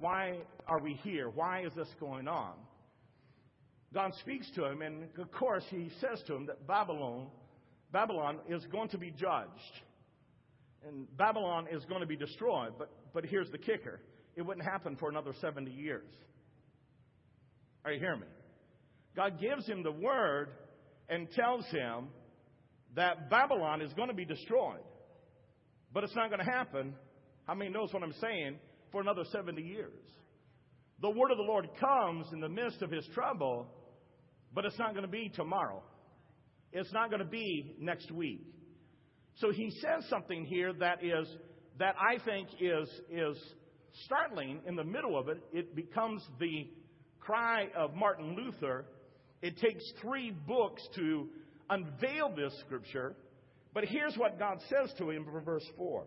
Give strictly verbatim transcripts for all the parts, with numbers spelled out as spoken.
why are we here? Why is this going on? God speaks to him, and of course he says to him that Babylon, Babylon is going to be judged. And Babylon is going to be destroyed. But, but here's the kicker. It wouldn't happen for another seventy years. Are you hearing me? God gives him the word and tells him that Babylon is going to be destroyed. But it's not going to happen, how many knows what I'm saying, for another seventy years. The word of the Lord comes in the midst of his trouble, but it's not going to be tomorrow. It's not going to be next week. So he says something here that is that I think is is startling. In the middle of it, it becomes the cry of Martin Luther. It takes three books to unveil this scripture. But here's what God says to him in verse four.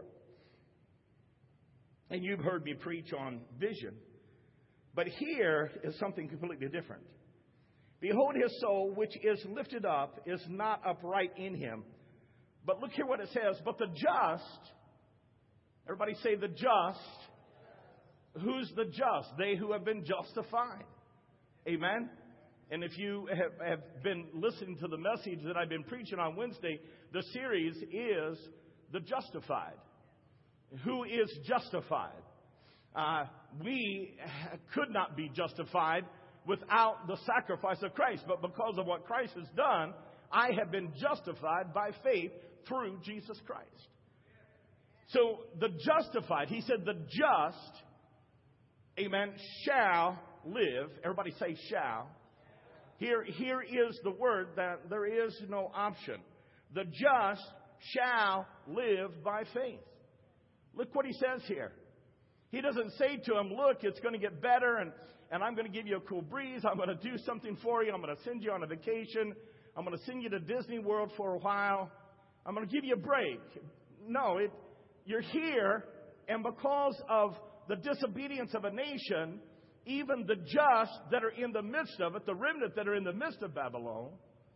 And you've heard me preach on vision. But here is something completely different. Behold, his soul, which is lifted up, is not upright in him. But look here what it says. But the just, everybody say the just. Who's the just? They who have been justified. Amen? And if you have, have been listening to the message that I've been preaching on Wednesday, the series is The Justified. Who is justified? Uh, we could not be justified without the sacrifice of Christ. But because of what Christ has done, I have been justified by faith through Jesus Christ. So the justified, he said the just, amen, shall live. Everybody say shall. Here, here is the word that there is no option. The just shall live by faith. Look what he says here. He doesn't say to him, look, it's going to get better, and, and I'm going to give you a cool breeze. I'm going to do something for you. I'm going to send you on a vacation. I'm going to send you to Disney World for a while. I'm going to give you a break. No, it, you're here, and because of the disobedience of a nation, even the just that are in the midst of it, the remnant that are in the midst of Babylon,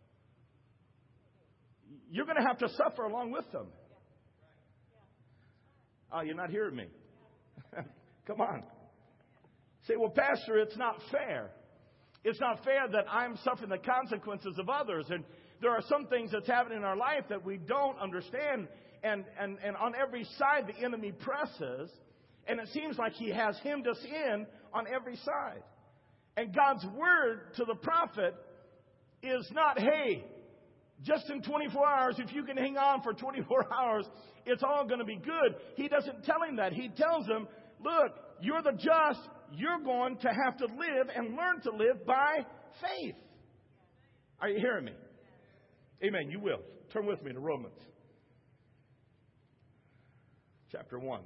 you're going to have to suffer along with them. Oh, you're not hearing me. Come on. Say, well, Pastor, it's not fair. It's not fair that I'm suffering the consequences of others. And there are some things that's happening in our life that we don't understand. And, and, and on every side, the enemy presses. And it seems like he has hemmed us in on every side. And God's word to the prophet is not, hey, just in twenty-four hours, if you can hang on for twenty-four hours, it's all going to be good. He doesn't tell him that. He tells him, look, you're the just. You're going to have to live and learn to live by faith. Are you hearing me? Amen. You will. Turn with me to Romans chapter one.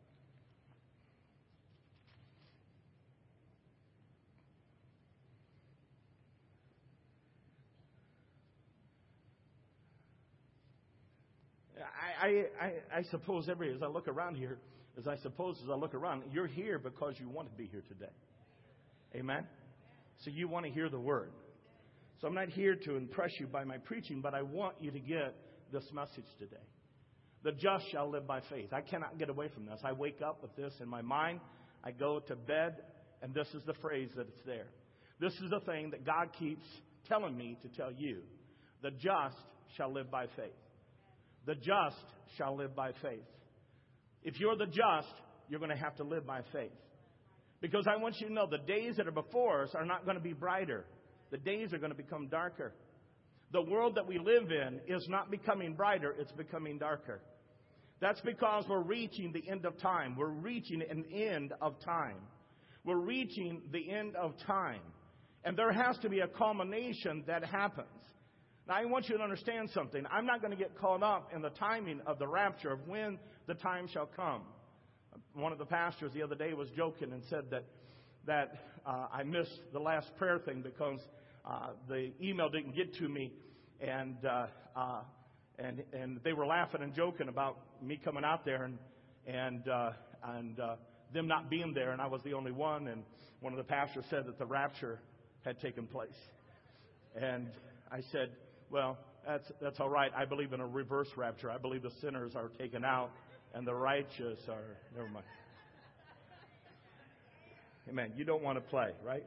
I, I, I suppose every, as I look around here, as I suppose as I look around, you're here because you want to be here today. Amen? So you want to hear the word. So I'm not here to impress you by my preaching, but I want you to get this message today. The just shall live by faith. I cannot get away from this. I wake up with this in my mind. I go to bed, and this is the phrase that it's there. This is the thing that God keeps telling me to tell you. The just shall live by faith. The just shall live by faith. If you're the just, you're going to have to live by faith. Because I want you to know the days that are before us are not going to be brighter. The days are going to become darker. The world that we live in is not becoming brighter, it's becoming darker. That's because we're reaching the end of time. We're reaching an end of time. We're reaching the end of time. And there has to be a culmination that happens. Now, I want you to understand something. I'm not going to get caught up in the timing of the rapture of when the time shall come. One of the pastors the other day was joking and said that that uh, I missed the last prayer thing because uh, the email didn't get to me, and uh, uh, and and they were laughing and joking about me coming out there and and uh, and uh, them not being there, and I was the only one. And one of the pastors said that the rapture had taken place, and I said, well, that's that's all right. I believe in a reverse rapture. I believe the sinners are taken out and the righteous are, never mind. Amen. You don't want to play, right?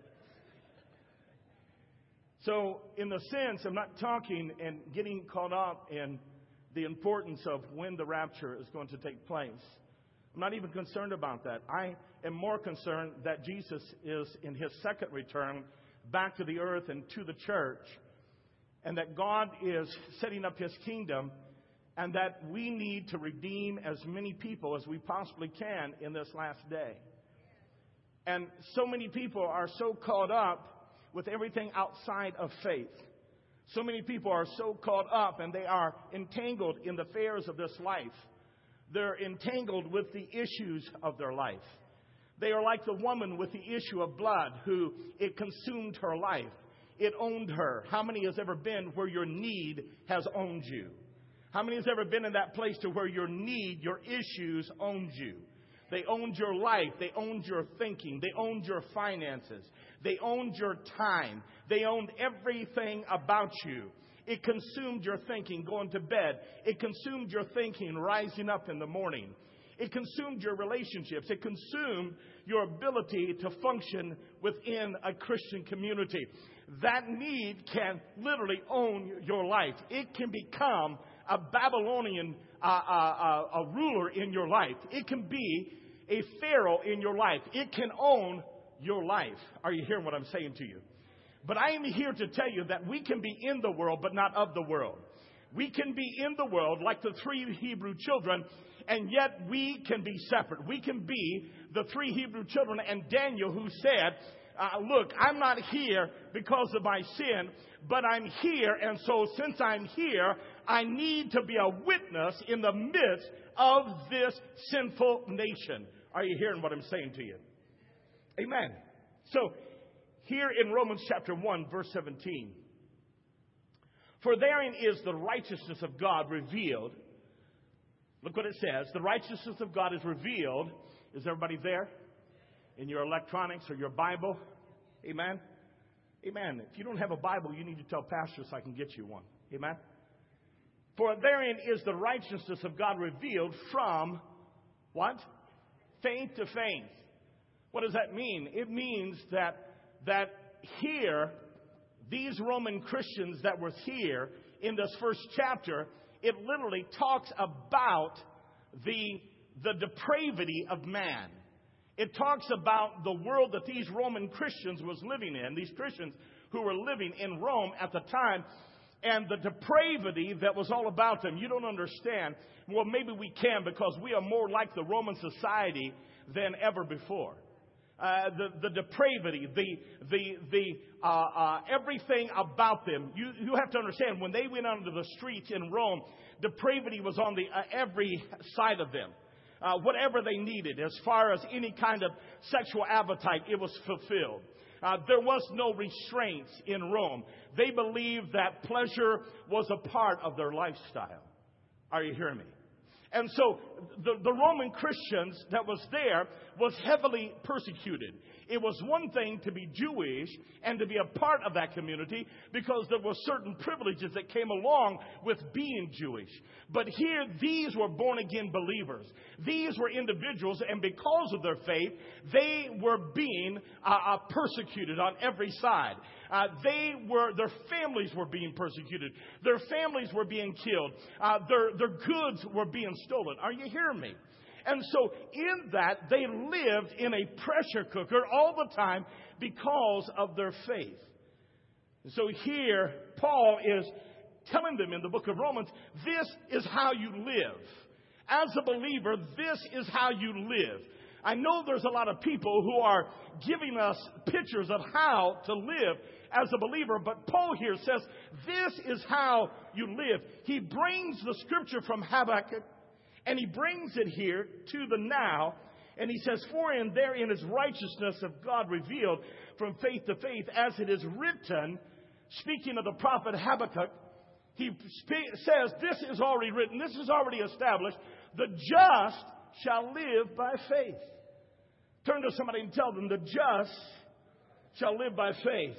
So, in the sense, I'm not talking and getting caught up in the importance of when the rapture is going to take place. I'm not even concerned about that. I am more concerned that Jesus is in his second return back to the earth and to the church, and that God is setting up his kingdom, and that we need to redeem as many people as we possibly can in this last day. And so many people are so caught up with everything outside of faith. So many people are so caught up and they are entangled in the affairs of this life. They're entangled with the issues of their life. They are like the woman with the issue of blood who it consumed her life. It owned her. How many has ever been where your need has owned you? How many has ever been in that place to where your need, your issues owned you? They owned your life. They owned your thinking. They owned your finances. They owned your time. They owned everything about you. It consumed your thinking going to bed. It consumed your thinking rising up in the morning. It consumed your relationships. It consumed your ability to function within a Christian community. That need can literally own your life. It can become a Babylonian uh, uh, uh, a ruler in your life. It can be a pharaoh in your life. It can own your life. Are you hearing what I'm saying to you? But I am here to tell you that we can be in the world, but not of the world. We can be in the world like the three Hebrew children, and yet we can be separate. We can be the three Hebrew children and Daniel, who said, uh, look, I'm not here because of my sin, but I'm here, and so since I'm here, I need to be a witness in the midst of this sinful nation. Are you hearing what I'm saying to you? Amen. So, here in Romans chapter one, verse seventeen. For therein is the righteousness of God revealed. Look what it says. The righteousness of God is revealed. Is everybody there? In your electronics or your Bible? Amen? Amen. If you don't have a Bible, you need to tell Pastor so I can get you one. Amen? For therein is the righteousness of God revealed from what? Faith to faith. What does that mean? It means that that here, these Roman Christians that were here in this first chapter, it literally talks about the, the depravity of man. It talks about the world that these Roman Christians was living in, these Christians who were living in Rome at the time, and the depravity that was all about them. You don't understand. Well, maybe we can, because we are more like the Roman society than ever before. Uh, the, the depravity, the, the, the, uh, uh, everything about them. You, you have to understand, when they went onto the streets in Rome, depravity was on the, uh, every side of them. Uh, whatever they needed, as far as any kind of sexual appetite, it was fulfilled. Uh, there was no restraints in Rome. They believed that pleasure was a part of their lifestyle. Are you hearing me? And so the, the Roman Christians that was there was heavily persecuted. It was one thing to be Jewish and to be a part of that community, because there were certain privileges that came along with being Jewish. But here, these were born-again believers. These were individuals, and because of their faith, they were being uh, uh, persecuted on every side. Uh, they were, their families were being persecuted. Their families were being killed. Uh, their, their goods were being stolen. Are you hearing me? And so in that, they lived in a pressure cooker all the time because of their faith. So here, Paul is telling them in the book of Romans, this is how you live. As a believer, this is how you live. I know there's a lot of people who are giving us pictures of how to live as a believer, but Paul here says, this is how you live. He brings the scripture from Habakkuk, and he brings it here to the now, and he says, for in therein is righteousness of God revealed from faith to faith, as it is written, speaking of the prophet Habakkuk. He spe- says, this is already written, this is already established, the just shall live by faith. Turn to somebody and tell them, the just shall live by faith.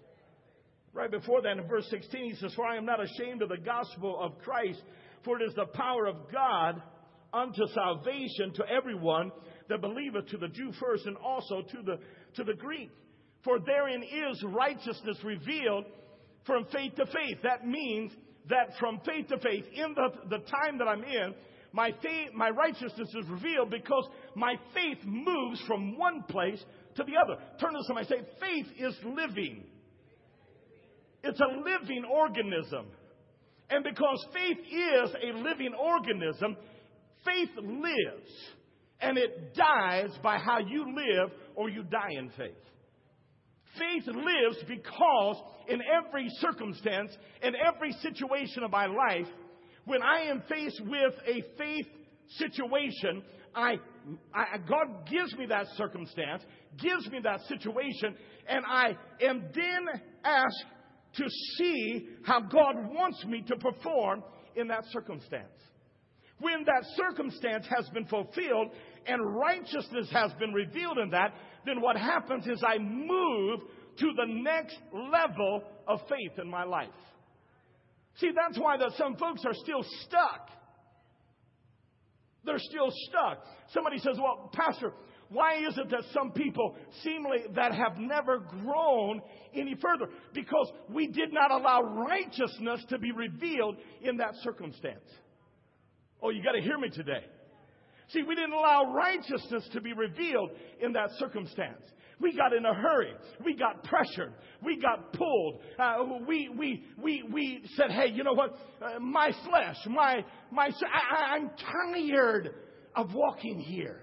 Right before that, in verse sixteen, he says, for I am not ashamed of the gospel of Christ, for it is the power of God unto salvation to everyone that believeth, to the Jew first, and also to the, to the Greek. For therein is righteousness revealed from faith to faith. That means that from faith to faith, in the, the time that I'm in, my faith, my righteousness is revealed because my faith moves from one place to the other. Turn to somebody and say, faith is living. It's a living organism. And because faith is a living organism, faith lives. And it dies by how you live or you die in faith. Faith lives because in every circumstance, in every situation of my life, when I am faced with a faith situation, I, I, God gives me that circumstance, gives me that situation, and I am then asked to see how God wants me to perform in that circumstance. When that circumstance has been fulfilled and righteousness has been revealed in that, then what happens is I move to the next level of faith in my life. See, that's why that some folks are still stuck. They're still stuck. Somebody says, well, Pastor, why is it that some people seemingly that have never grown any further? Because we did not allow righteousness to be revealed in that circumstance. Oh, you got to hear me today. See, we didn't allow righteousness to be revealed in that circumstance. We got in a hurry. We got pressured. We got pulled. Uh, we we we we said, "Hey, you know what? Uh, my flesh, my my, I, I'm tired of walking here."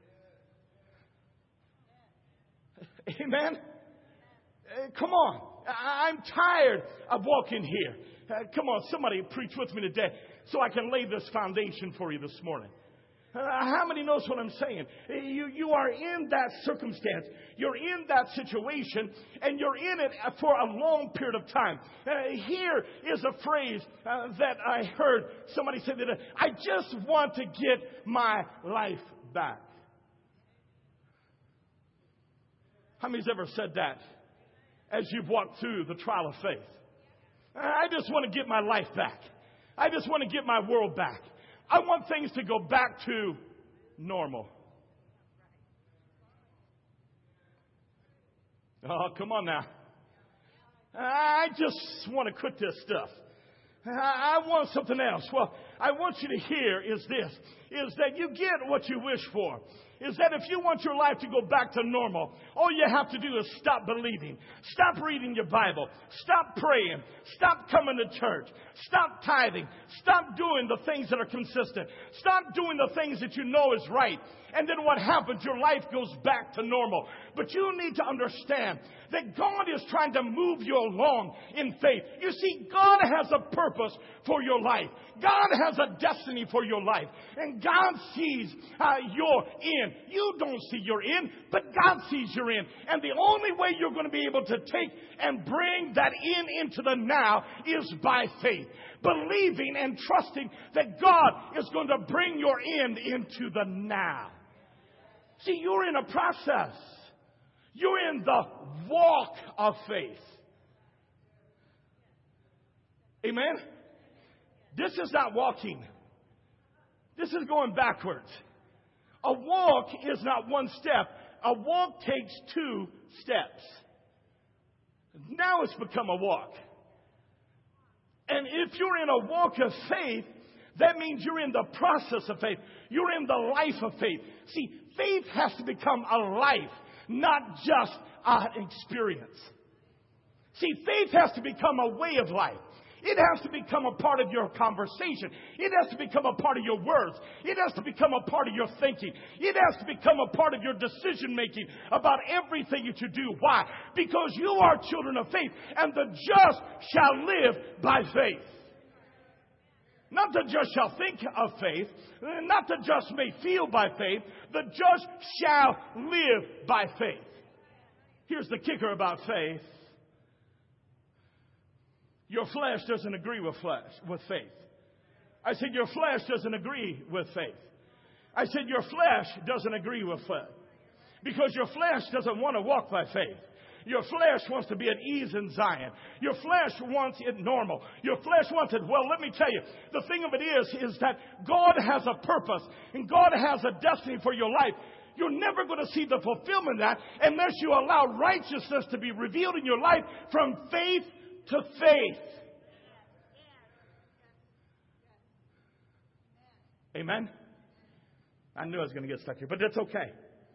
Amen. Uh, come on, I, I'm tired of walking here. Uh, come on, somebody preach with me today, so I can lay this foundation for you this morning. Uh, how many knows what I'm saying? You, you are in that circumstance. You're in that situation, and you're in it for a long period of time. Uh, here is a phrase uh, that I heard somebody say that, uh, I just want to get my life back. How many's ever said that as you've walked through the trial of faith? I just want to get my life back. I just want to get my world back. I want things to go back to normal. Oh, come on now. I just want to quit this stuff. I want something else. Well, I want you to hear is this, is that you get what you wish for. Is that if you want your life to go back to normal, all you have to do is stop believing. Stop reading your Bible. Stop praying. Stop coming to church. Stop tithing. Stop doing the things that are consistent. Stop doing the things that you know is right. And then what happens? Your life goes back to normal. But you need to understand that God is trying to move you along in faith. You see, God has a purpose for your life. God has a destiny for your life. And God sees uh, your end. You don't see your end, but God sees your end. And the only way you're going to be able to take and bring that end into the now is by faith. Believing and trusting that God is going to bring your end into the now. See, you're in a process. You're in the walk of faith. Amen? This is not walking. This is going backwards. A walk is not one step. A walk takes two steps. Now it's become a walk. And if you're in a walk of faith, that means you're in the process of faith. You're in the life of faith. See, faith has to become a life, not just an experience. See, faith has to become a way of life. It has to become a part of your conversation. It has to become a part of your words. It has to become a part of your thinking. It has to become a part of your decision making about everything that you do. Why? Because you are children of faith, and the just shall live by faith. Not the just shall think of faith. Not the just may feel by faith. The just shall live by faith. Here's the kicker about faith. Your flesh doesn't agree with flesh, with faith. I said your flesh doesn't agree with faith. I said your flesh doesn't agree with faith. Because your flesh doesn't want to walk by faith. Your flesh wants to be at ease in Zion. Your flesh wants it normal. Your flesh wants it, well, let me tell you, the thing of it is, is that God has a purpose and God has a destiny for your life. You're never going to see the fulfillment of that unless you allow righteousness to be revealed in your life from faith to faith. Amen? I knew I was going to get stuck here, but that's okay.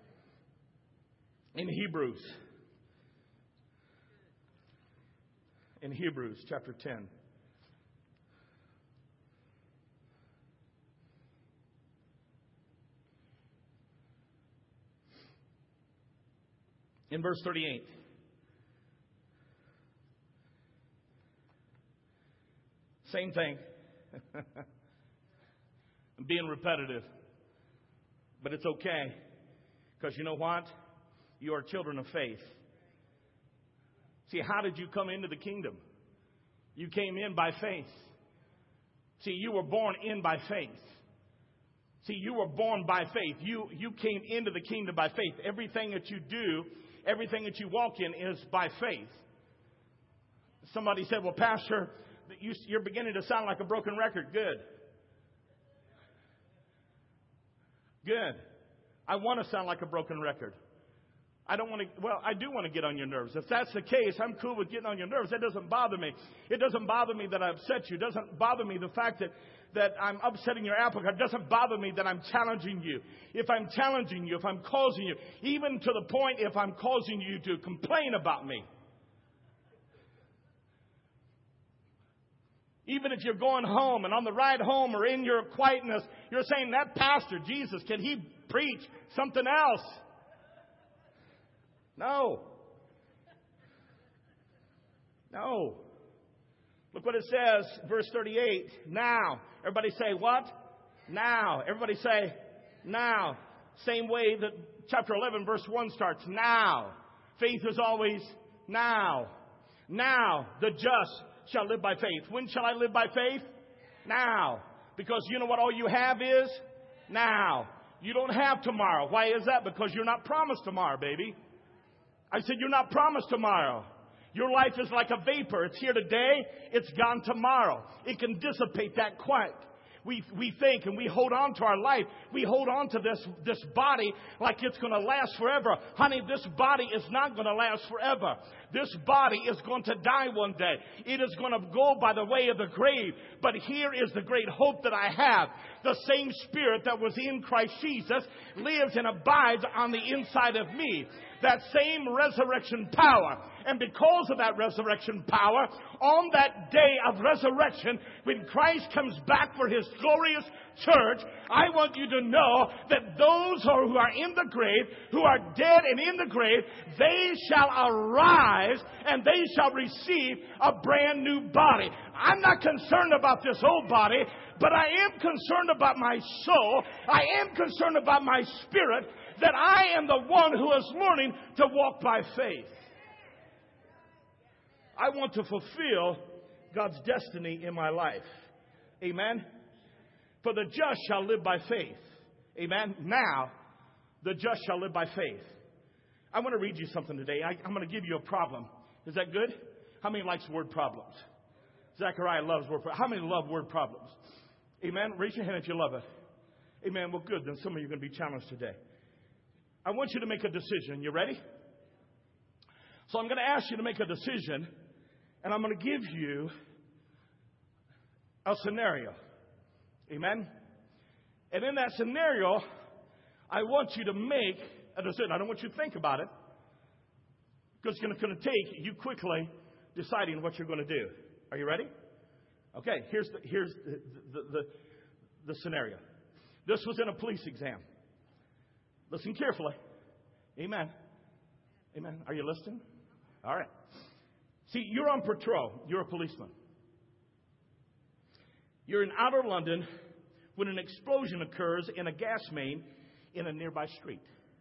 In Hebrews, in Hebrews chapter ten, in verse thirty-eight, same thing. I'm being repetitive, but it's okay, because you know what? You are children of faith. See, how did you come into the kingdom? You came in by faith. See, you were born in by faith. See, you were born by faith. You, you came into the kingdom by faith. Everything that you do, everything that you walk in is by faith. Somebody said, well, Pastor, you, you're beginning to sound like a broken record. Good. Good. I want to sound like a broken record. I don't want to, well, I do want to get on your nerves. If that's the case, I'm cool with getting on your nerves. That doesn't bother me. It doesn't bother me that I upset you. It doesn't bother me the fact that, that I'm upsetting your apple cart. It doesn't bother me that I'm challenging you. If I'm challenging you, if I'm causing you, even to the point if I'm causing you to complain about me. Even if you're going home and on the ride home or in your quietness, you're saying, that pastor, Jesus, can he preach something else? No. No. Look what it says, verse thirty-eight. Now. Everybody say what? Now. Everybody say now. Same way that chapter eleven, verse one starts. Now. Faith is always now. Now. The just shall live by faith. When shall I live by faith? Now. Because you know what all you have is? Now. You don't have tomorrow. Why is that? Because you're not promised tomorrow, baby. I said, you're not promised tomorrow. Your life is like a vapor. It's here today. It's gone tomorrow. It can dissipate that quick. We, we think and we hold on to our life. We hold on to this, this body like it's going to last forever. Honey, this body is not going to last forever. This body is going to die one day. It is going to go by the way of the grave. But here is the great hope that I have. The same Spirit that was in Christ Jesus lives and abides on the inside of me. That same resurrection power. And because of that resurrection power, on that day of resurrection, when Christ comes back for His glorious church, I want you to know that those who are in the grave, who are dead and in the grave, they shall arise and they shall receive a brand new body. I'm not concerned about this old body, but I am concerned about my soul. I am concerned about my spirit, that I am the one who is learning to walk by faith. I want to fulfill God's destiny in my life. Amen? For the just shall live by faith. Amen? Now, the just shall live by faith. I want to read you something today. I, I'm going to give you a problem. Is that good? How many likes word problems? Zechariah loves word problems. How many love word problems? Amen? Raise your hand if you love it. Amen. Well, good. Then some of you are going to be challenged today. I want you to make a decision. You ready? So I'm going to ask you to make a decision, and I'm going to give you a scenario. Amen? And in that scenario, I want you to make a decision. I don't want you to think about it, because it's going to take you quickly deciding what you're going to do. Are you ready? Okay, here's the, here's the, the, the, the scenario. This was in a police exam. Listen carefully. Amen. Amen. Are you listening? All right. See, you're on patrol. You're a policeman. You're in outer London when an explosion occurs in a gas main in a nearby street.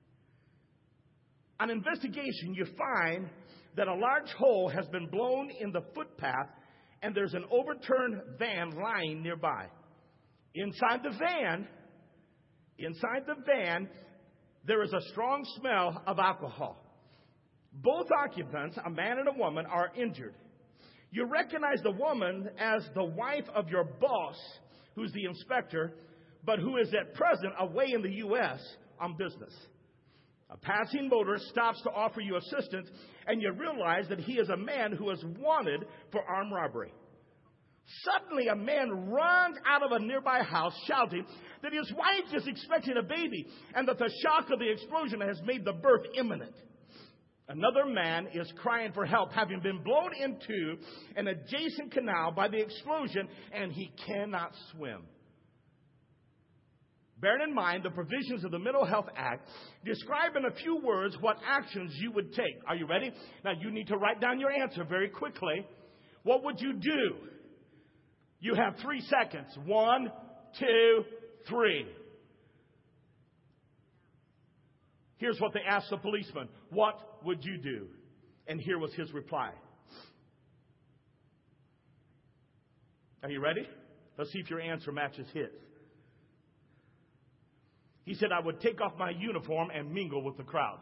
On investigation, you find that a large hole has been blown in the footpath and there's an overturned van lying nearby. Inside the van, inside the van, there is a strong smell of alcohol. Both occupants, a man and a woman, are injured. You recognize the woman as the wife of your boss, who's the inspector, but who is at present away in the U S on business. A passing motorist stops to offer you assistance, and you realize that he is a man who is wanted for armed robbery. Suddenly, a man runs out of a nearby house shouting that his wife is expecting a baby and that the shock of the explosion has made the birth imminent. Another man is crying for help, having been blown into an adjacent canal by the explosion, and he cannot swim. Bearing in mind the provisions of the Mental Health Act, describe in a few words what actions you would take. Are you ready? Now, you need to write down your answer very quickly. What would you do? You have three seconds. One, two, three. Here's what they asked the policeman. What would you do? And here was his reply. Are you ready? Let's see if your answer matches his. He said, I would take off my uniform and mingle with the crowd.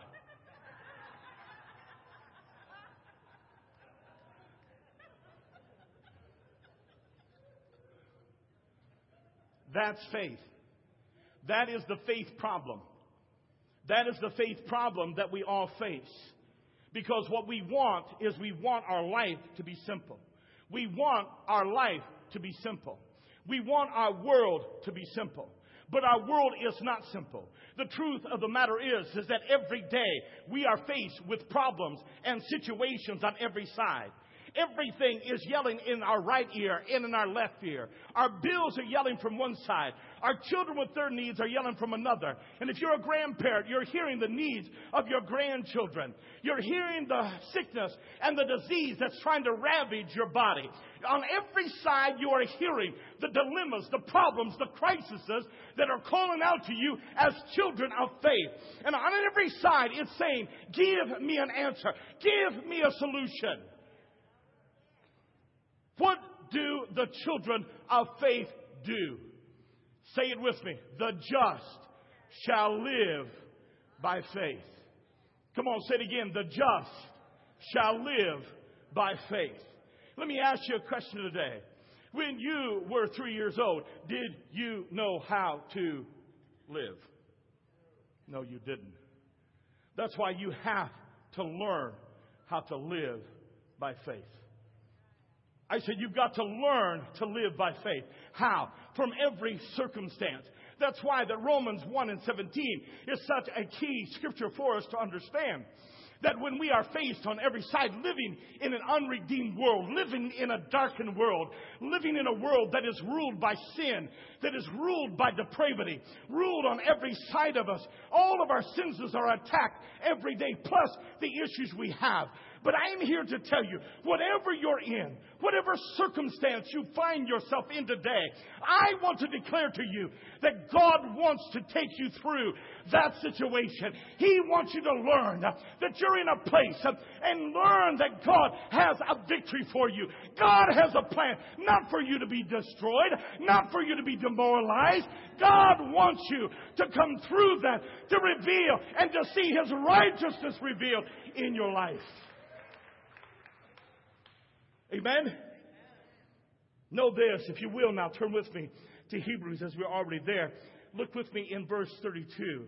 That's faith. That is the faith problem. That is the faith problem that we all face. Because what we want is we want our life to be simple. We want our life to be simple. We want our world to be simple. But our world is not simple. The truth of the matter is, is that every day we are faced with problems and situations on every side. Everything is yelling in our right ear and in our left ear. Our bills are yelling from one side. Our children with their needs are yelling from another. And if you're a grandparent, you're hearing the needs of your grandchildren. You're hearing the sickness and the disease that's trying to ravage your body. On every side, you are hearing the dilemmas, the problems, the crises that are calling out to you as children of faith. And on every side, it's saying, give me an answer. Give me a solution. What do the children of faith do? Say it with me. The just shall live by faith. Come on, say it again. The just shall live by faith. Let me ask you a question today. When you were three years old, did you know how to live? No, you didn't. That's why you have to learn how to live by faith. I said you've got to learn to live by faith. How? From every circumstance. That's why that Romans one and seventeen is such a key scripture for us to understand. That when we are faced on every side, living in an unredeemed world, living in a darkened world, living in a world that is ruled by sin, that is ruled by depravity, ruled on every side of us, all of our senses are attacked every day, plus the issues we have. But I am here to tell you, whatever you're in, whatever circumstance you find yourself in today, I want to declare to you that God wants to take you through that situation. He wants you to learn that you're in a place and learn that God has a victory for you. God has a plan, not for you to be destroyed, not for you to be demoralized. God wants you to come through that, to reveal and to see His righteousness revealed in your life. Amen? Know this, if you will now, turn with me to Hebrews as we're already there. Look with me in verse thirty-two.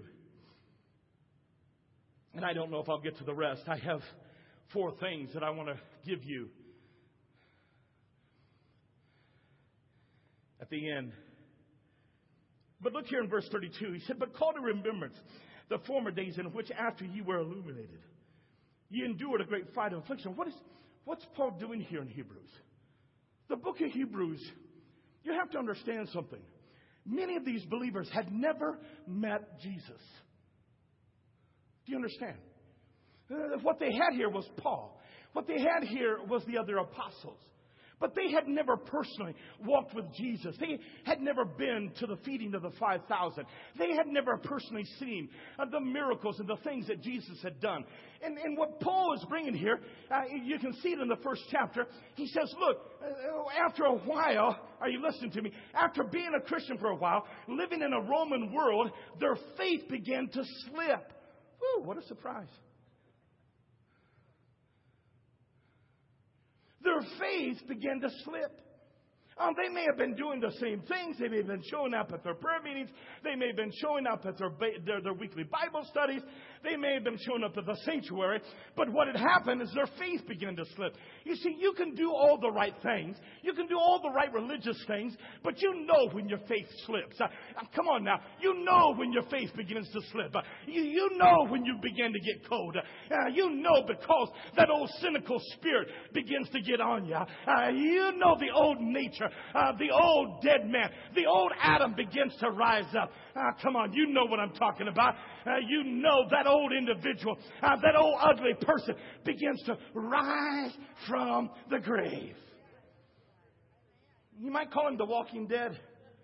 And I don't know if I'll get to the rest. I have four things that I want to give you at the end. But look here in verse thirty-two. He said, but call to remembrance the former days in which after ye were illuminated, ye endured a great fight of affliction. What is... What's Paul doing here in Hebrews? The book of Hebrews, you have to understand something. Many of these believers had never met Jesus. Do you understand? Uh, what they had here was Paul. What they had here was the other apostles. But they had never personally walked with Jesus. They had never been to the feeding of the five thousand. They had never personally seen uh, the miracles and the things that Jesus had done. And, and what Paul is bringing here, uh, you can see it in the first chapter. He says, look, uh, after a while, are you listening to me? After being a Christian for a while, living in a Roman world, their faith began to slip. Whew, what a surprise. Their faith began to slip. Um, they may have been doing the same things. They may have been showing up at their prayer meetings. They may have been showing up at their, their, their weekly Bible studies. They may have been showing up at the sanctuary, but what had happened is their faith began to slip. You see, you can do all the right things. You can do all the right religious things, but you know when your faith slips. Uh, come on now. You know when your faith begins to slip. Uh, you, you know when you begin to get cold. Uh, you know because that old cynical spirit begins to get on you. Uh, you know the old nature, uh, the old dead man, the old Adam begins to rise up. Uh, come on, you know what I'm talking about. Uh, you know that old individual, uh, that old ugly person begins to rise from the grave. You might call him the walking dead.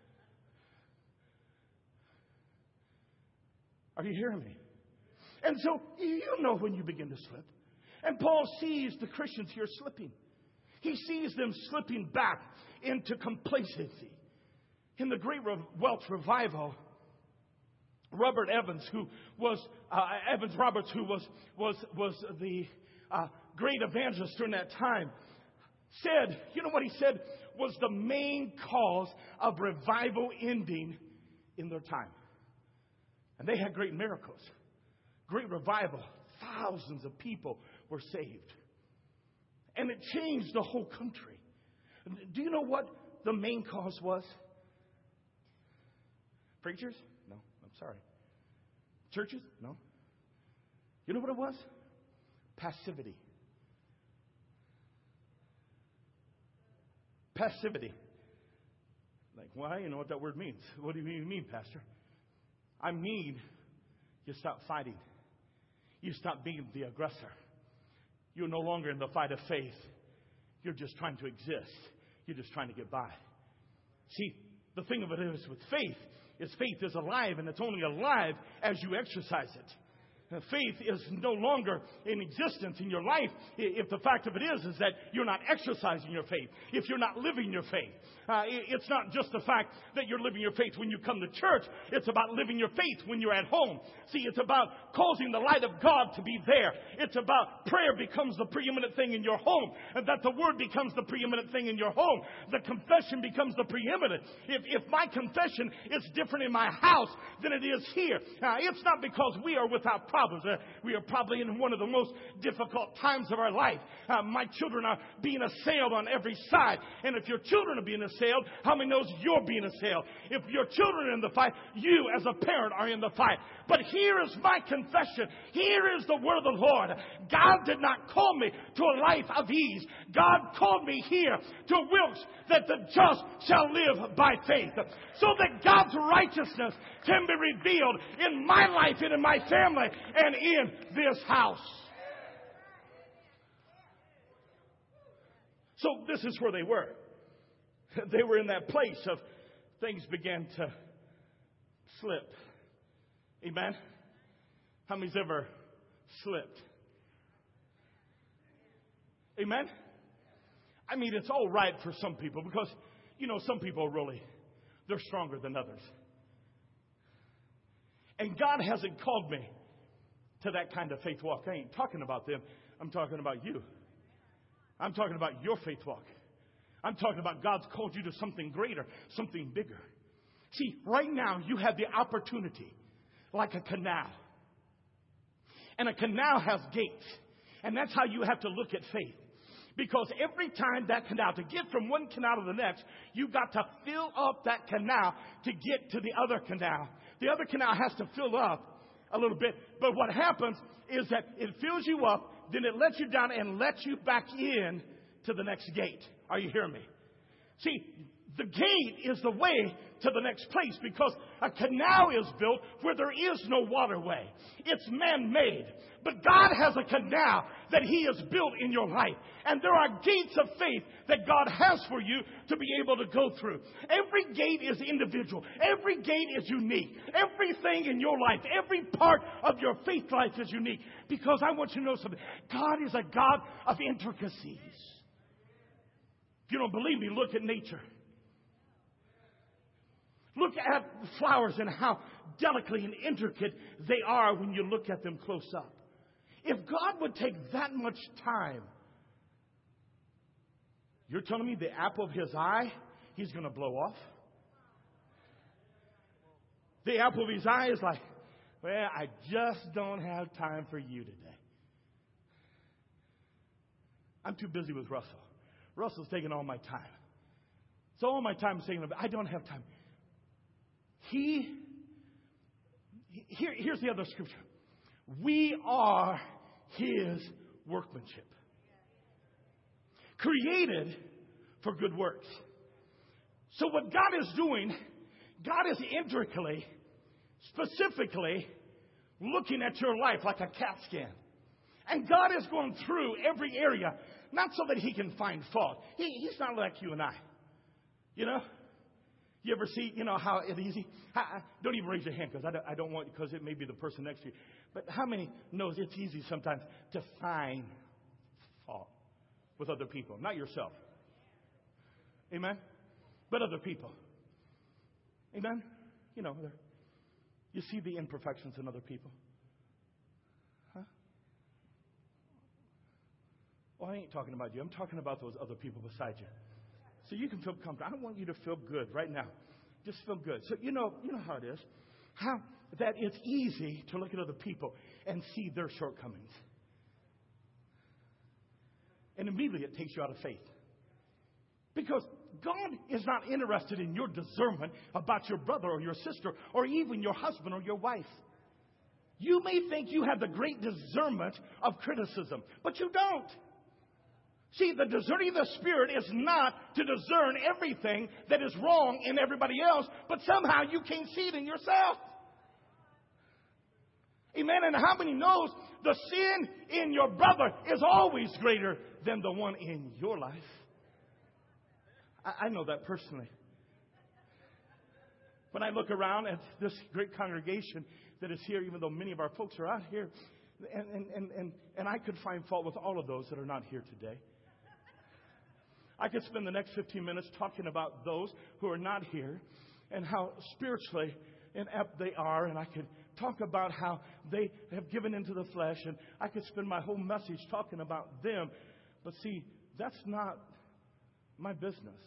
Are you hearing me? And so you know when you begin to slip. And Paul sees the Christians here slipping. He sees them slipping back into complacency. In the Great Welsh Revival, Robert Evans, who was uh, Evans Roberts, who was was was the uh, great evangelist during that time, said, you know what he said was the main cause of revival ending in their time. And they had great miracles, great revival. Thousands of people were saved. And it changed the whole country. Do you know what the main cause was? Preachers? No, I'm sorry. Churches? No. You know what it was? Passivity. Passivity. Like, why? You know what that word means. What do you mean, Pastor? I mean, you stop fighting. You stop being the aggressor. You're no longer in the fight of faith. You're just trying to exist. You're just trying to get by. See, the thing of it is with faith, is faith is alive, and it's only alive as you exercise it. Uh, faith is no longer in existence in your life if the fact of it is is that you're not exercising your faith, if you're not living your faith. Uh, it's not just the fact that you're living your faith when you come to church. It's about living your faith when you're at home. See, it's about causing the light of God to be there. It's about prayer becomes the preeminent thing in your home, and that the word becomes the preeminent thing in your home. The confession becomes the preeminent. If, if my confession is different in my house than it is here, uh, it's not because we are without problems. Uh, we are probably in one of the most difficult times of our life. Uh, my children are being assailed on every side, and if your children are being assailed, how many knows you're being assailed? If your children are in the fight, you as a parent are in the fight. But here is my confession. Here is the word of the Lord. God did not call me to a life of ease. God called me here to Wilkes, that the just shall live by faith. So that God's righteousness can be revealed in my life and in my family and in this house. So this is where they were. They were in that place of things began to slip. Amen? How many's ever slipped? Amen? I mean, it's all right for some people because, you know, some people are really, they're stronger than others. And God hasn't called me to that kind of faith walk. I ain't talking about them. I'm talking about you. I'm talking about your faith walk. I'm talking about God's called you to something greater, something bigger. See, right now you have the opportunity like a canal. And a canal has gates. And that's how you have to look at faith. Because every time that canal, to get from one canal to the next, you've got to fill up that canal to get to the other canal. The other canal has to fill up a little bit. But what happens is that it fills you up, then it lets you down and lets you back in to the next gate. Are you hearing me? See, the gate is the way to the next place because a canal is built where there is no waterway. It's man-made. But God has a canal that He has built in your life. And there are gates of faith that God has for you to be able to go through. Every gate is individual. Every gate is unique. Everything in your life, every part of your faith life is unique. Because I want you to know something. God is a God of intricacies. If you don't believe me, look at nature. Look at flowers and how delicately and intricate they are when you look at them close up. If God would take that much time, you're telling me the apple of His eye, He's going to blow off? The apple of His eye is like, Well, I just don't have time for you today. I'm too busy with Russell. Russell's taking all my time. So all my time is taken up. I don't have time. He, here, here's the other scripture. We are His workmanship. Created for good works. So what God is doing, God is intricately, specifically looking at your life like a CAT scan. And God is going through every area, not so that He can find fault. He, he's not like you and I. You know? You ever see, you know, how it's easy? I, don't even raise your hand because I don't, I don't want, because it may be the person next to you. But how many knows it's easy sometimes to find fault with other people? Not yourself. Amen? But other people. Amen? You know, you see the imperfections in other people. Huh? Well, I ain't talking about you. I'm talking about those other people beside you. So you can feel comfortable. I want you to feel good right now. Just feel good. So you know, you know how it is. How that it's easy to look at other people and see their shortcomings. And immediately it takes you out of faith. Because God is not interested in your discernment about your brother or your sister or even your husband or your wife. You may think you have the great discernment of criticism, but you don't. See, the discerning of the Spirit is not to discern everything that is wrong in everybody else, but somehow you can't see it in yourself. Amen. And how many knows the sin in your brother is always greater than the one in your life? I, I know that personally. When I look around at this great congregation that is here, even though many of our folks are out here, and, and, and, and, and I could find fault with all of those that are not here today. I could spend the next fifteen minutes talking about those who are not here and how spiritually inept they are. And I could talk about how they have given into the flesh. And I could spend my whole message talking about them. But see, that's not my business.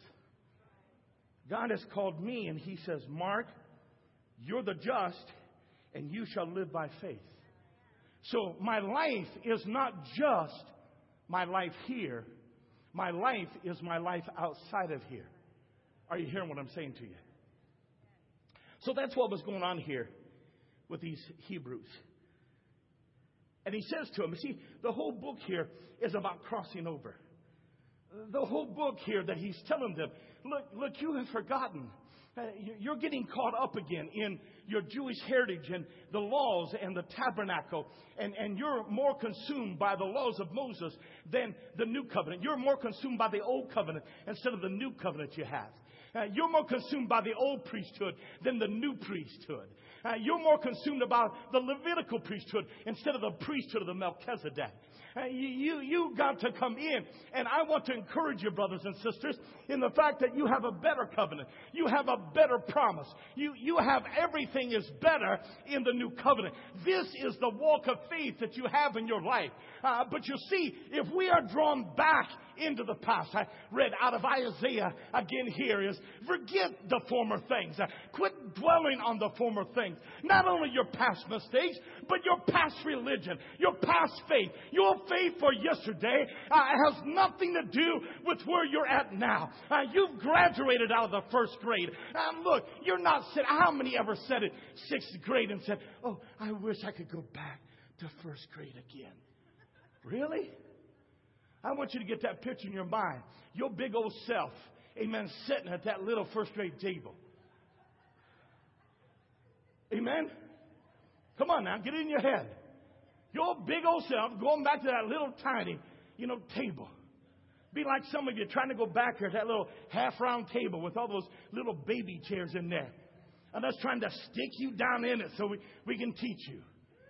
God has called me and He says, Mark, you're the just and you shall live by faith. So my life is not just my life here. My life is my life outside of here. Are you hearing what I'm saying to you? So that's what was going on here with these Hebrews. And he says to them, see, the whole book here is about crossing over. The whole book here that he's telling them, look, look, you have forgotten. Uh, you're getting caught up again in your Jewish heritage and the laws and the tabernacle. And, and you're more consumed by the laws of Moses than the new covenant. You're more consumed by the old covenant instead of the new covenant you have. Uh, you're more consumed by the old priesthood than the new priesthood. Uh, you're more consumed about the Levitical priesthood instead of the priesthood of the Melchizedek. Uh, you, you, you got to come in. And I want to encourage you, brothers and sisters, in the fact that you have a better covenant. You have a better promise. You, you have everything is better in the new covenant. This is the walk of faith that you have in your life. Uh, but you see, if we are drawn back into the past, I read out of Isaiah again here is, forget the former things. Uh, quit dwelling on the former things. Not only your past mistakes, but your past religion, your past faith. Your faith for yesterday uh, has nothing to do with where you're at now. Uh, you've graduated out of the first grade. Uh, look, you're not sitting. How many ever said it sixth grade and said, oh, I wish I could go back to first grade again? Really? I want you to get that picture in your mind. Your big old self, amen, sitting at that little first grade table. Amen? Come on now, get it in your head. Your big old self going back to that little tiny, you know, table. Be like some of you trying to go back there to that little half-round table with all those little baby chairs in there. And us trying to stick you down in it so we, we can teach you.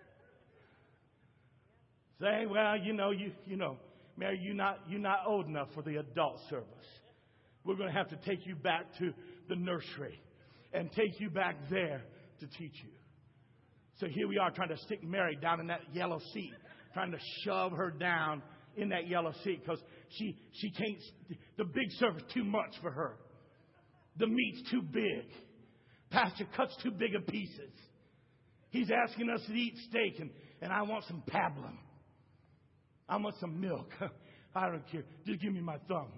Say, well, you know, you you know, Mary, you're not, you're not old enough for the adult service. We're going to have to take you back to the nursery and take you back there to teach you. So here we are trying to stick Mary down in that yellow seat, trying to shove her down in that yellow seat because she, she can't, the big service too much for her. The meat's too big. Pastor cuts too big of pieces. He's asking us to eat steak, and, and I want some pablum. I want some milk. I don't care. Just give me my thumb.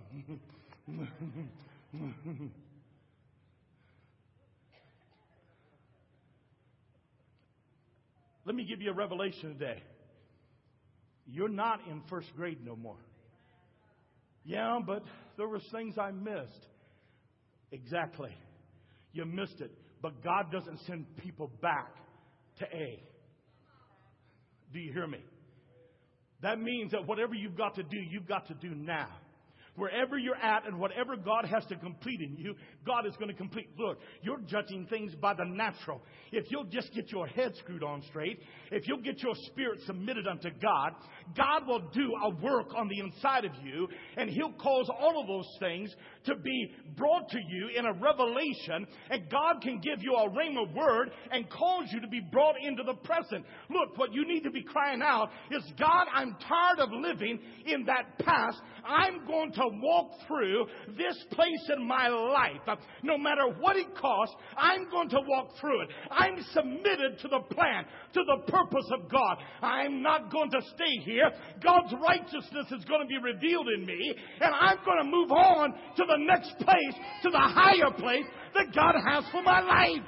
Let me give you a revelation today. You're not in first grade no more. Yeah, but there was things I missed. Exactly. You missed it. But God doesn't send people back to A. Do you hear me? That means that whatever you've got to do, you've got to do now. Wherever you're at and whatever God has to complete in you, God is going to complete. Look, you're judging things by the natural. If you'll just get your head screwed on straight, if you'll get your spirit submitted unto God, God will do a work on the inside of you, and He'll cause all of those things to be brought to you in a revelation, and God can give you a rhema word and cause you to be brought into the present. Look, what you need to be crying out is, God, I'm tired of living in that past. I'm going to walk through this place in my life. No matter what it costs, I'm going to walk through it. I'm submitted to the plan, to the purpose of God. I'm not going to stay here. God's righteousness is going to be revealed in me, and I'm going to move on to the next place, to the higher place that God has for my life.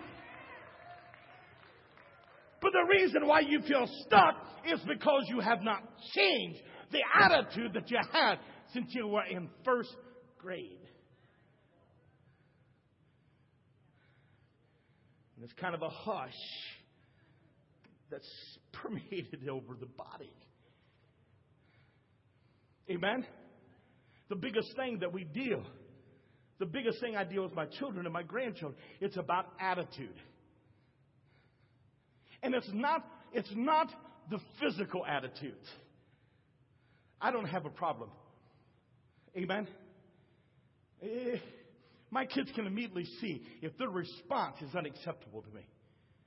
But the reason why you feel stuck is because you have not changed the attitude that you had since you were in first grade. And it's kind of a hush that's permeated over the body. Amen? The biggest thing that we deal, the biggest thing I deal with my children and my grandchildren, it's about attitude. And it's not, it's not the physical attitudes. I don't have a problem. Amen? Eh, my kids can immediately see if their response is unacceptable to me.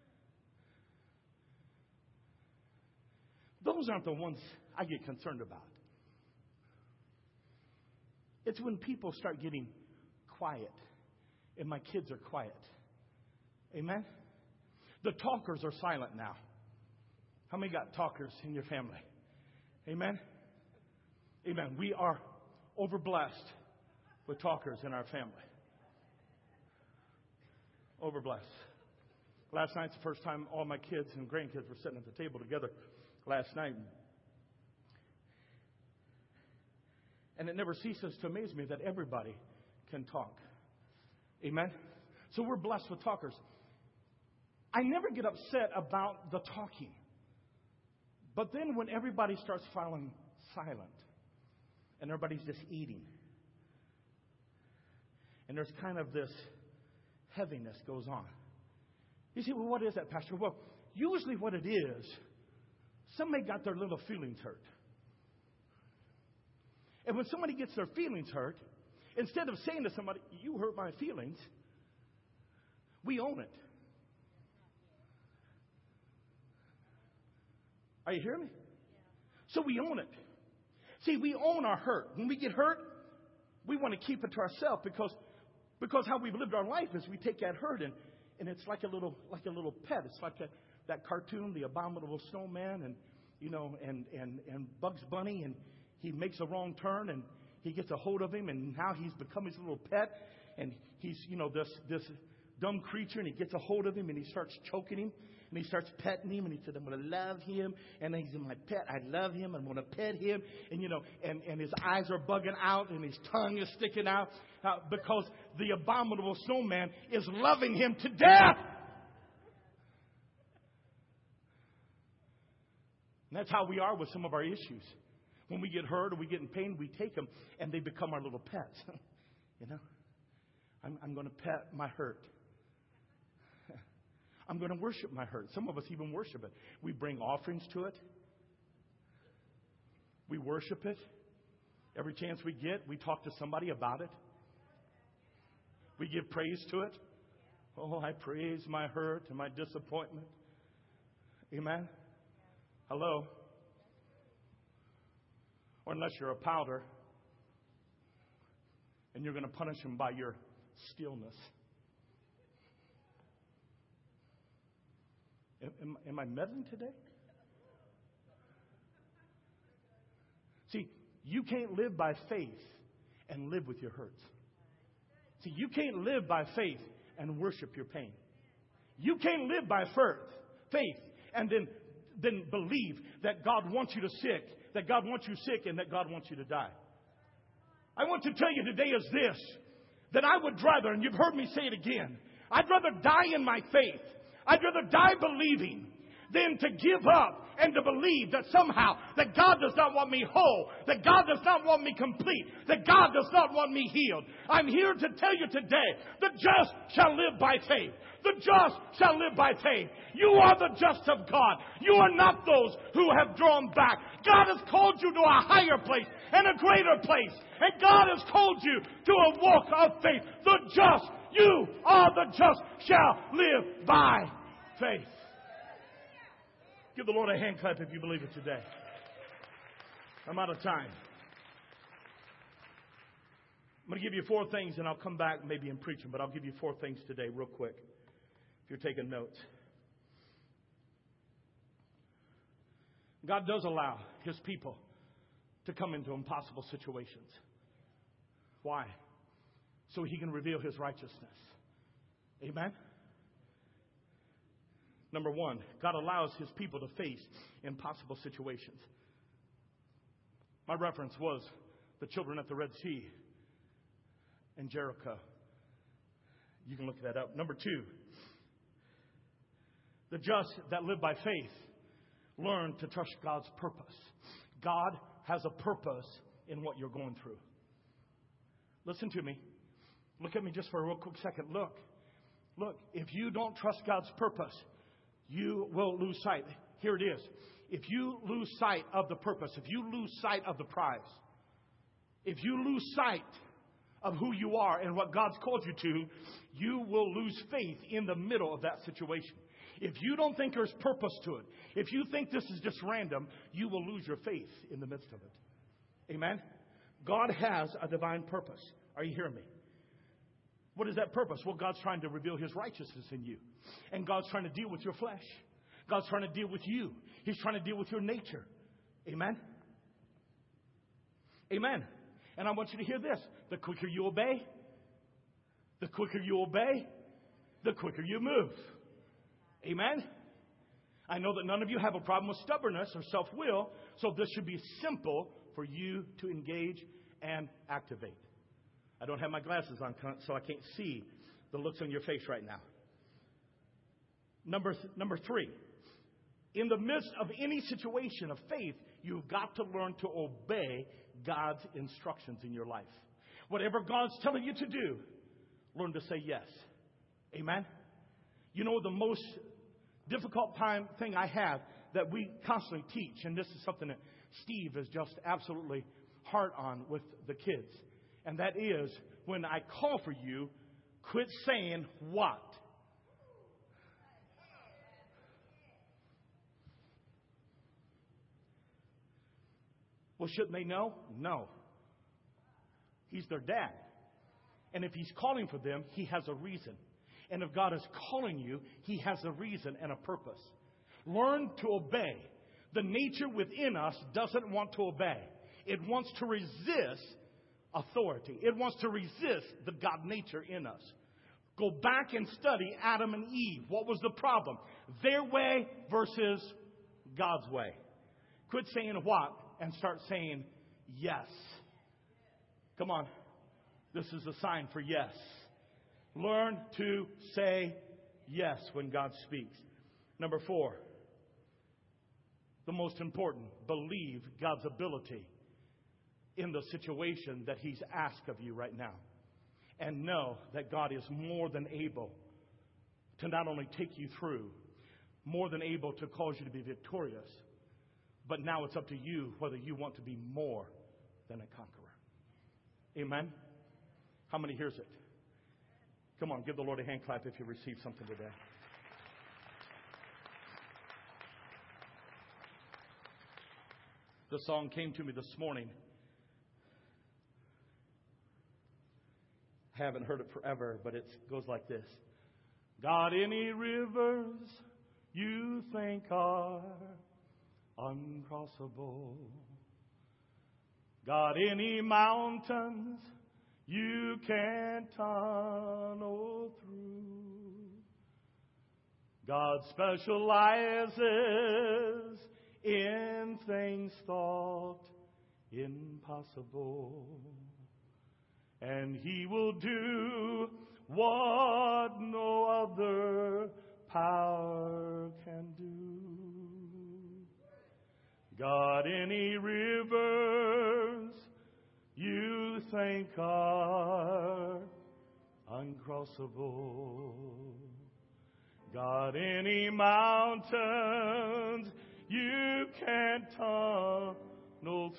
Those aren't the ones I get concerned about. It's when people start getting quiet, and my kids are quiet. Amen? The talkers are silent now. How many got talkers in your family? Amen? Amen. We are overblessed with talkers in our family. Overblessed. Last night's the first time all my kids and grandkids were sitting at the table together last night. And it never ceases to amaze me that everybody can talk. Amen? So we're blessed with talkers. I never get upset about the talking. But then when everybody starts falling silent and everybody's just eating, and there's kind of this heaviness goes on. You say, well, what is that, Pastor? Well, usually what it is, somebody got their little feelings hurt. And when somebody gets their feelings hurt, instead of saying to somebody, you hurt my feelings, we own it. Are you hearing me? So we own it. See, we own our hurt. When we get hurt, we want to keep it to ourselves because because how we've lived our life is we take that hurt and, and it's like a little like a little pet. It's like a, that cartoon, The Abominable Snowman, and you know, and, and, and Bugs Bunny, and he makes a wrong turn and he gets a hold of him, and now he's become his little pet, and he's, you know, this this dumb creature, and he gets a hold of him and he starts choking him. And he starts petting him, and he said, I'm going to love him. And he's my pet. I love him. I'm going to pet him. And, you know, and, and his eyes are bugging out, and his tongue is sticking out uh, because the abominable snowman is loving him to death. And that's how we are with some of our issues. When we get hurt or we get in pain, we take them, and they become our little pets. You know, I'm, I'm going to pet my hurt. I'm going to worship my hurt. Some of us even worship it. We bring offerings to it. We worship it. Every chance we get, we talk to somebody about it. We give praise to it. Oh, I praise my hurt and my disappointment. Amen? Hello? Or unless you're a pouter and you're going to punish them by your stillness. Am, am I meddling today? See, you can't live by faith and live with your hurts. See, you can't live by faith and worship your pain. You can't live by faith and then, then believe that God wants you to sick, that God wants you sick, and that God wants you to die. I want to tell you today is this, that I would rather, and you've heard me say it again, I'd rather die in my faith. I'd rather die believing than to give up and to believe that somehow that God does not want me whole, that God does not want me complete, that God does not want me healed. I'm here to tell you today, the just shall live by faith. The just shall live by faith. You are the just of God. You are not those who have drawn back. God has called you to a higher place and a greater place. And God has called you to a walk of faith. The just, you are the just, shall live by faith. Give the Lord a hand clap if you believe it today. I'm out of time. I'm going to give you four things, and I'll come back maybe and preach them, but I'll give you four things today real quick if you're taking notes. God does allow His people to come into impossible situations. Why? So He can reveal His righteousness. Amen? Number one, God allows His people to face impossible situations. My reference was the children at the Red Sea and Jericho. You can look that up. Number two, the just that live by faith learn to trust God's purpose. God has a purpose in what you're going through. Listen to me. Look at me just for a real quick second. Look. Look, if you don't trust God's purpose, you will lose sight. Here it is. If you lose sight of the purpose, if you lose sight of the prize, if you lose sight of who you are and what God's called you to, you will lose faith in the middle of that situation. If you don't think there's purpose to it, if you think this is just random, you will lose your faith in the midst of it. Amen? God has a divine purpose. Are you hearing me? What is that purpose? Well, God's trying to reveal His righteousness in you. And God's trying to deal with your flesh. God's trying to deal with you. He's trying to deal with your nature. Amen? Amen. And I want you to hear this. The quicker you obey, the quicker you obey, the quicker you move. Amen? I know that none of you have a problem with stubbornness or self-will, so this should be simple for you to engage and activate. I don't have my glasses on, so I can't see the looks on your face right now. Number, th- number three, in the midst of any situation of faith, you've got to learn to obey God's instructions in your life. Whatever God's telling you to do, learn to say yes. Amen? You know, the most difficult time thing I have that we constantly teach, and this is something that Steve is just absolutely hard on with the kids, and that is when I call for you, quit saying what. Well, shouldn't they know? No. He's their dad. And if He's calling for them, He has a reason. And if God is calling you, He has a reason and a purpose. Learn to obey. The nature within us doesn't want to obey. It wants to resist authority. It wants to resist the God nature in us. Go back and study Adam and Eve. What was the problem? Their way versus God's way. Quit saying what and start saying yes. Come on. This is a sign for yes. Learn to say yes when God speaks. Number four, the most important, believe God's ability in the situation that He's asked of you right now. And know that God is more than able to not only take you through, more than able to cause you to be victorious, but now it's up to you whether you want to be more than a conqueror. Amen? How many hears it? Come on, give the Lord a hand clap if you received something today. The song came to me this morning. Haven't heard it forever, but it goes like this. Got any rivers you think are uncrossable. God, any mountains you can't tunnel through. God specializes in things thought impossible. And He will do what no other power can do. God, any rivers you think are uncrossable. God, any mountains you can't tunnel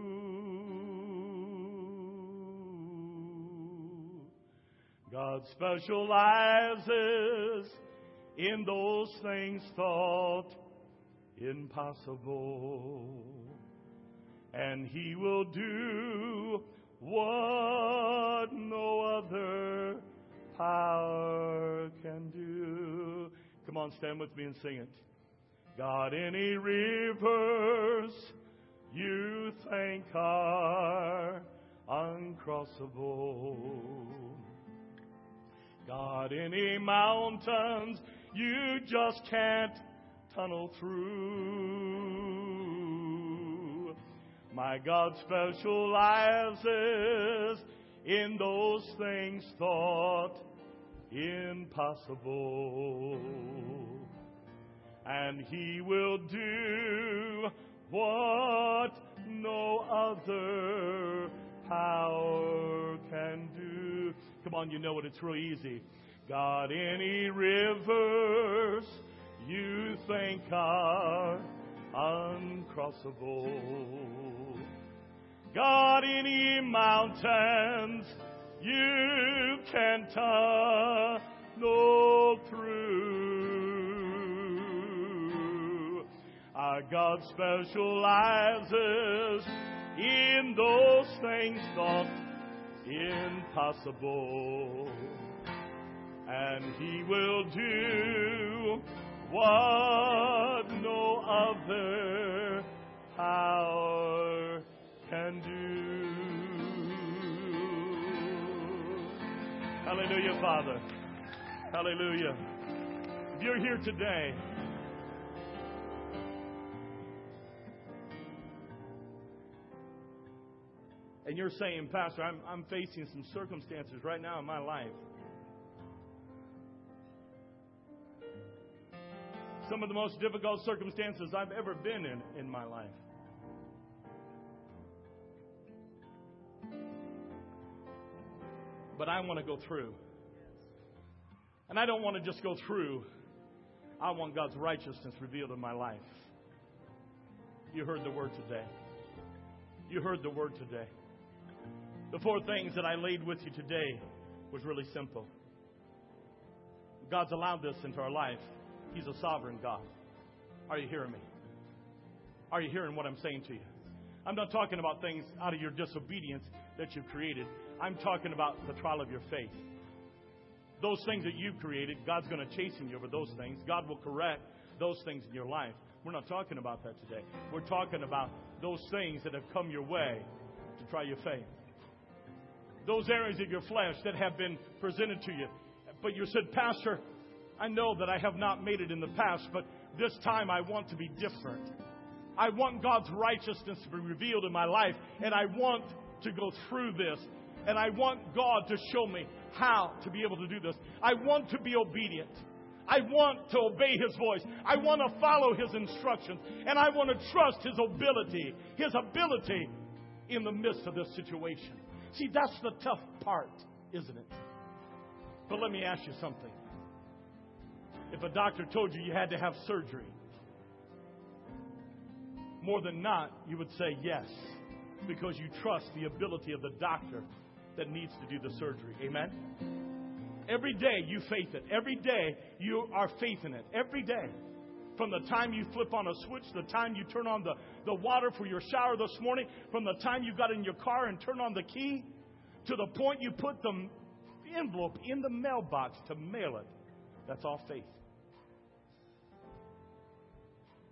through. God specializes in those things thought impossible. And He will do what no other power can do. Come on, stand with me and sing it. God, any rivers you think are uncrossable. God, any mountains you just can't tunnel through. My God specializes in those things thought impossible. And He will do what no other power can do. Come on, you know it. It's real easy. God, any rivers you think are uncrossable. God, any mountains you can tunnel through. Our God specializes in those things thought impossible. And He will do what no other power can do. Hallelujah, Father. Hallelujah. If you're here today, and you're saying, Pastor, I'm, I'm facing some circumstances right now in my life. Some of the most difficult circumstances I've ever been in in my life. But I want to go through. And I don't want to just go through. I want God's righteousness revealed in my life. You heard the word today. You heard the word today. The four things that I laid with you today was really simple. God's allowed this into our life. He's a sovereign God. Are you hearing me? Are you hearing what I'm saying to you? I'm not talking about things out of your disobedience that you've created. I'm talking about the trial of your faith. Those things that you've created, God's going to chasten you over those things. God will correct those things in your life. We're not talking about that today. We're talking about those things that have come your way to try your faith. Those areas of your flesh that have been presented to you. But you said, Pastor, I know that I have not made it in the past, but this time I want to be different. I want God's righteousness to be revealed in my life, and I want to go through this, and I want God to show me how to be able to do this. I want to be obedient. I want to obey His voice. I want to follow His instructions, and I want to trust His ability, His ability in the midst of this situation. See, that's the tough part, isn't it? But let me ask you something. If a doctor told you you had to have surgery, more than not, you would say yes, because you trust the ability of the doctor that needs to do the surgery. Amen? Every day you faith it. Every day you are faithing it. Every day. From the time you flip on a switch, the time you turn on the, the water for your shower this morning, from the time you got in your car and turn on the key, to the point you put the envelope in the mailbox to mail it. That's all faith.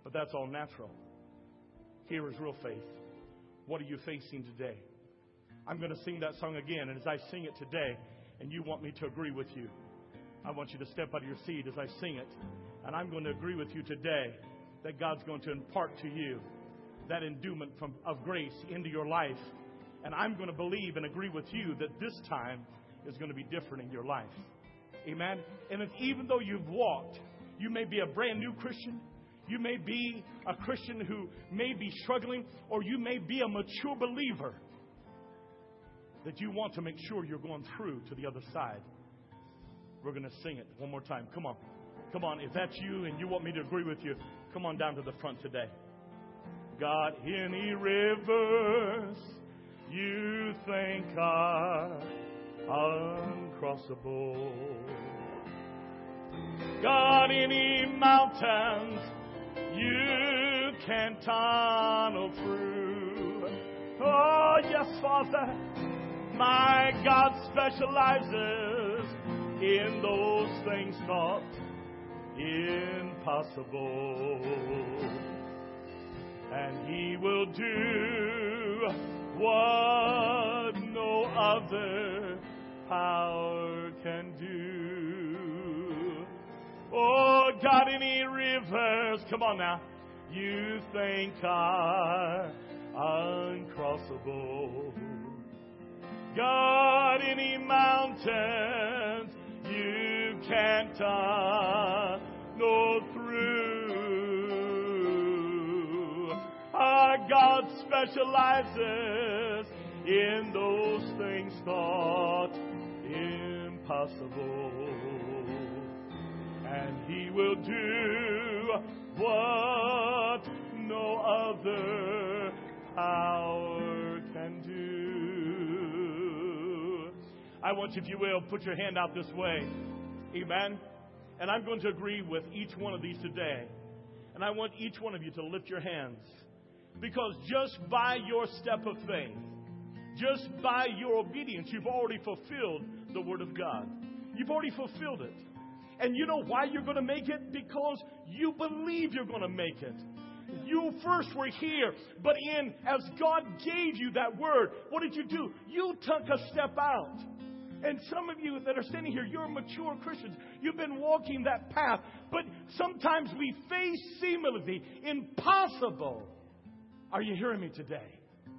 But that's all natural. Here is real faith. What are you facing today? I'm going to sing that song again, and as I sing it today, and you want me to agree with you, I want you to step out of your seat as I sing it, and I'm going to agree with you today that God's going to impart to you that endowment from, of grace into your life, and I'm going to believe and agree with you that this time is going to be different in your life. Amen? And if, even though you've walked, you may be a brand new Christian, you may be a Christian who may be struggling, or you may be a mature believer, that you want to make sure you're going through to the other side. We're going to sing it one more time. Come on. Come on. If that's you and you want me to agree with you, come on down to the front today. God, any rivers you think are uncrossable. God, any mountains you can tunnel through. Oh, yes, Father. My God specializes in those things thought impossible. And He will do what no other power can do. Oh, God, any rivers, come on now, you think are uncrossable. God, any mountains you can't tunnel through. Our God specializes in those things thought impossible. And He will do what no other power can do. I want you, if you will, put your hand out this way. Amen. And I'm going to agree with each one of these today. And I want each one of you to lift your hands. Because just by your step of faith, just by your obedience, you've already fulfilled the Word of God. You've already fulfilled it. And you know why you're going to make it? Because you believe you're going to make it. You first were here, but in as God gave you that word, what did you do? You took a step out. And some of you that are standing here, you're mature Christians. You've been walking that path. But sometimes we face seemingly impossible. Are you hearing me today?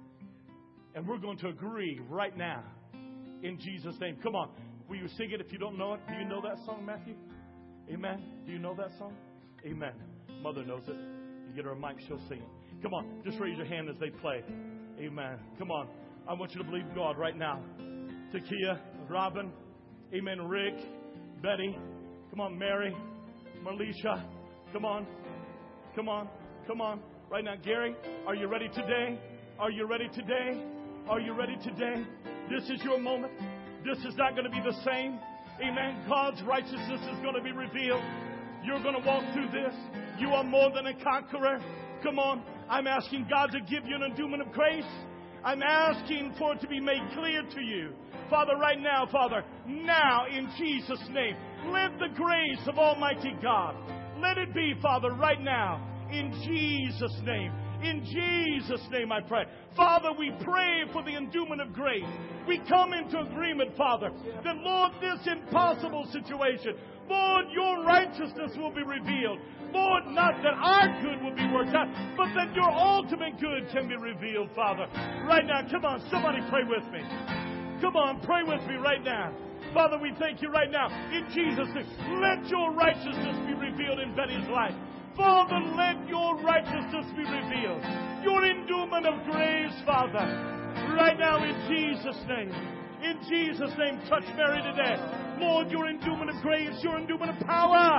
And we're going to agree right now in Jesus' name. Come on. Will you sing it if you don't know it? Do you know that song, Matthew? Amen. Do you know that song? Amen. Mother knows it. You get her a mic, she'll sing it. Come on. Just raise your hand as they play. Amen. Come on. I want you to believe God right now. Takia, Robin, amen, Rick, Betty, come on, Mary, Melisha, come on, come on, come on. Right now, Gary, are you ready today? Are you ready today? Are you ready today? This is your moment. This is not going to be the same. Amen. God's righteousness is going to be revealed. You're going to walk through this. You are more than a conqueror. Come on. I'm asking God to give you an endowment of grace. I'm asking for it to be made clear to you. Father, right now, Father, now in Jesus' name, let the grace of Almighty God, let it be, Father, right now, in Jesus' name. In Jesus' name I pray. Father, we pray for the endowment of grace. We come into agreement, Father, that, Lord, this impossible situation, Lord, your righteousness will be revealed. Lord, not that our good will be worked out, but that your ultimate good can be revealed, Father. Right now, come on, somebody pray with me. Come on, pray with me right now. Father, we thank you right now. In Jesus' name, let your righteousness be revealed in Betty's life. Father, let your righteousness be revealed. Your endowment of grace, Father. Right now, in Jesus' name. In Jesus' name, touch Mary today. Lord, your endowment of grace, your endowment of power.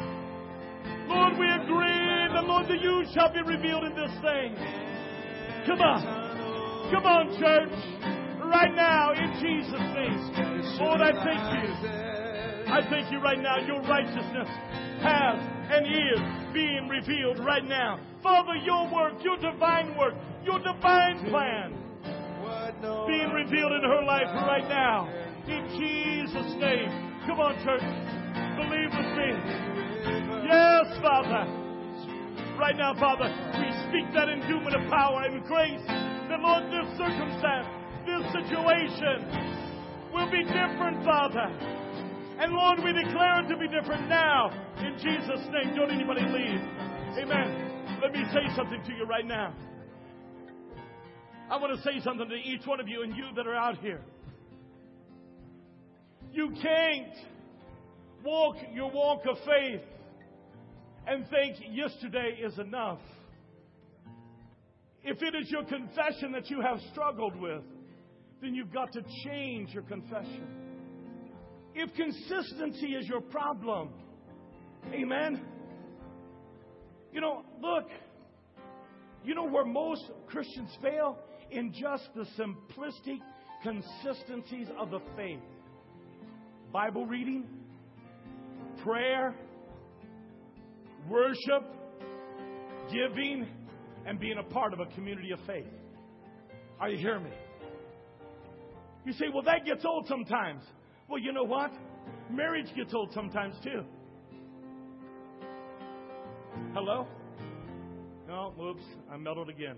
Lord, we agree that, Lord, the you shall be revealed in this thing. Come on. Come on, church. Right now, in Jesus' name. Lord, I thank you. I thank you right now. Your righteousness has and is being revealed right now. Father, your work, your divine work, your divine plan being revealed in her life right now. In Jesus' name. Come on, church. Believe with me. Yes, Father. right now, Father, we speak that endowment of power and grace. That, Lord, this circumstance, this situation will be different, Father. And, Lord, we declare it to be different now. In Jesus' name, don't anybody leave. Amen. Let me say something to you right now. I want to say something to each one of you and you that are out here. You can't walk your walk of faith and think yesterday is enough. If it is your confession that you have struggled with, then you've got to change your confession. If consistency is your problem, amen. You know, look, you know where most Christians fail? In just the simplistic consistencies of the faith. Bible reading, prayer, worship, giving, and being a part of a community of faith. Are you hearing me? You say, well, that gets old sometimes. Well, you know what? Marriage gets old sometimes too. Hello? No, whoops, I meddled again.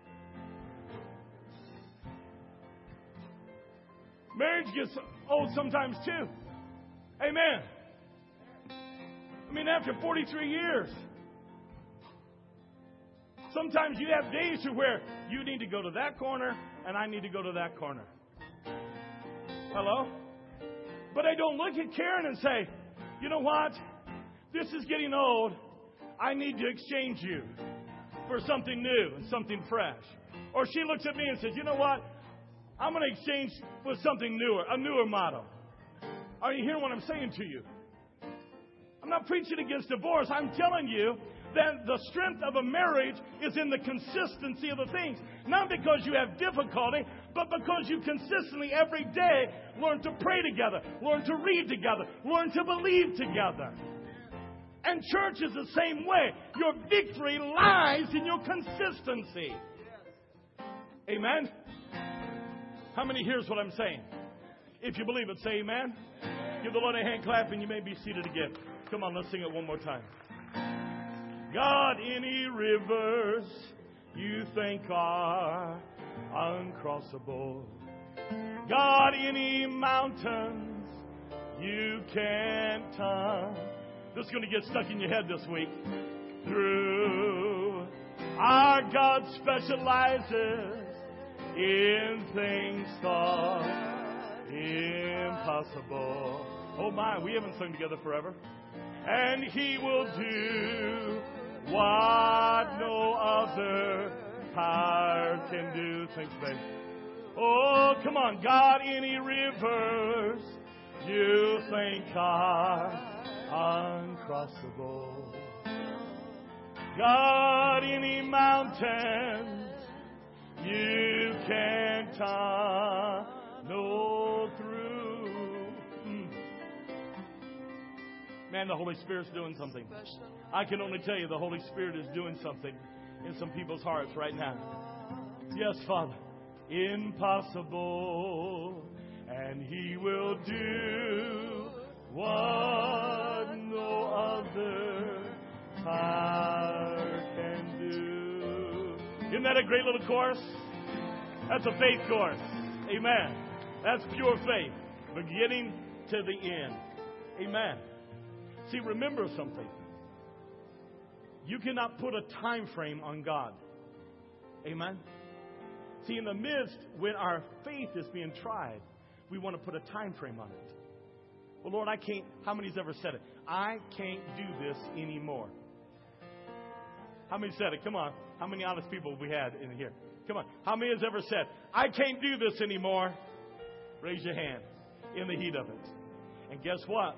Marriage gets old sometimes too. Amen. I mean, after forty-three years, sometimes you have days to where you need to go to that corner and I need to go to that corner. Hello? But I don't look at Karen and say, you know what? This is getting old. I need to exchange you for something new and something fresh. Or she looks at me and says, you know what? I'm going to exchange with something newer, a newer model. Are you hearing what I'm saying to you? I'm not preaching against divorce. I'm telling you that the strength of a marriage is in the consistency of the things. Not because you have difficulty, but because you consistently every day learn to pray together, learn to read together, learn to believe together. And church is the same way. Your victory lies in your consistency. Amen? How many hears what I'm saying? If you believe it, say amen. Give the Lord a hand clap and you may be seated again. Come on, let's sing it one more time. God, any rivers you think are uncrossable. God, any mountains you can't touch. This is going to get stuck in your head this week. Through our God specializes in things thought impossible. Oh my, we haven't sung together forever. And He will do what no other power can do. Thanks, babe. Oh, come on. God, any rivers you think are uncrossable. God, any mountains you can't touch, no through. Mm. Man, the Holy Spirit's doing something. I can only tell you the Holy Spirit is doing something in some people's hearts right now. Yes, Father. Impossible, and He will do what no other power can do. Isn't that a great little chorus? That's a faith chorus. Amen. That's pure faith, beginning to the end. Amen. See, remember something. You cannot put a time frame on God. Amen. See, in the midst, when our faith is being tried, we want to put a time frame on it. Well, Lord, I can't. How many's ever said it? I can't do this anymore. How many said it? Come on. How many honest people have we had in here? Come on. How many has ever said, I can't do this anymore? Raise your hand in the heat of it. And guess what?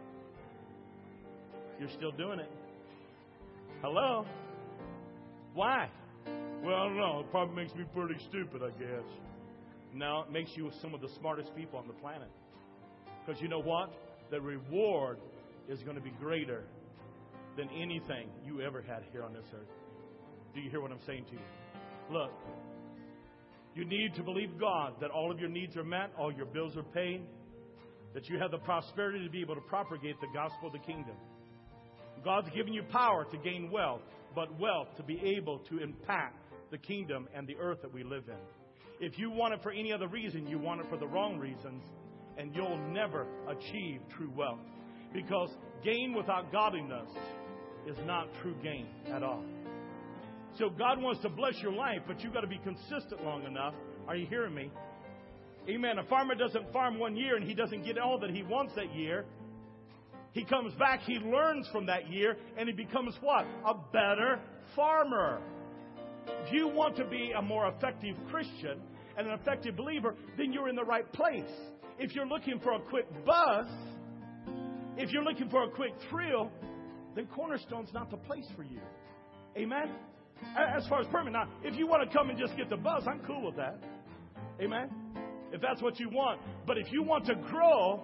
You're still doing it. Hello? Why? Well, I don't know. It probably makes me pretty stupid, I guess. No, it makes you some of the smartest people on the planet. Because you know what? The reward is going to be greater than anything you ever had here on this earth. Do you hear what I'm saying to you? Look, you need to believe God that all of your needs are met, all your bills are paid, that you have the prosperity to be able to propagate the gospel of the kingdom. God's given you power to gain wealth. but wealth to be able to impact the kingdom and the earth that we live in. If you want it for any other reason, you want it for the wrong reasons, and you'll never achieve true wealth. Because gain without godliness is not true gain at all. So God wants to bless your life, but you've got to be consistent long enough. Are you hearing me? Amen. A farmer doesn't farm one year and he doesn't get all that he wants that year. He comes back, he learns from that year, and he becomes what? A better farmer. If you want to be a more effective Christian and an effective believer, then you're in the right place. If you're looking for a quick buzz, if you're looking for a quick thrill, then Cornerstone's not the place for you. Amen? As far as permanent. Now, if you want to come and just get the buzz, I'm cool with that. Amen? If that's what you want. But if you want to grow,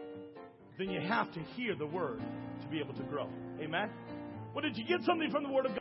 then you have to hear the Word to be able to grow. Amen? Well, did you get something from the Word of God?